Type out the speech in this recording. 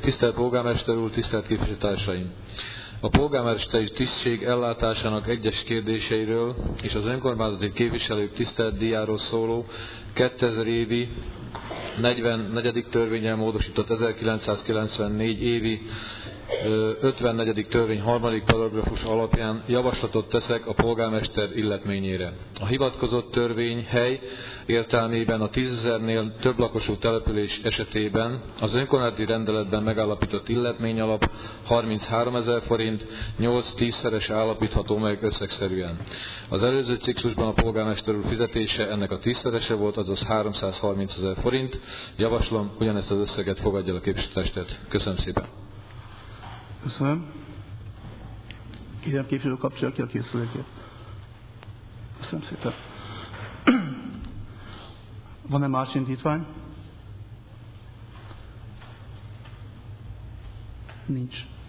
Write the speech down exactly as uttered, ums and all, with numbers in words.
Tisztelt Polgármester úr, tisztelt képviselőtársaim! A polgármesteri tisztség ellátásának egyes kérdéseiről és az önkormányzati képviselők tisztelt díjáról szóló kétezer évi negyvennegyedik törvénnyel módosított ezerkilencszázkilencvennégy évi ötvennegyedik törvény harmadik paragrafus alapján javaslatot teszek a polgármester illetményére. A hivatkozott törvény hely értelmében a tízezernél több lakosú település esetében az önkormányzati rendeletben megállapított illetmény alap harmincháromezer forint, nyolc-tízszeres állapítható meg összegszerűen. Az előző ciklusban a polgármester úr fizetése ennek a tízszerese volt, azaz háromszázharmincezer forint. Javaslom, ugyanezt az összeget fogadja el a képviselőtestet. Köszönöm szépen! Köszönöm. Kérem képviselő kapcsolja ki a készülékét. Köszönöm szépen. Van-e más indítvány? Nincs.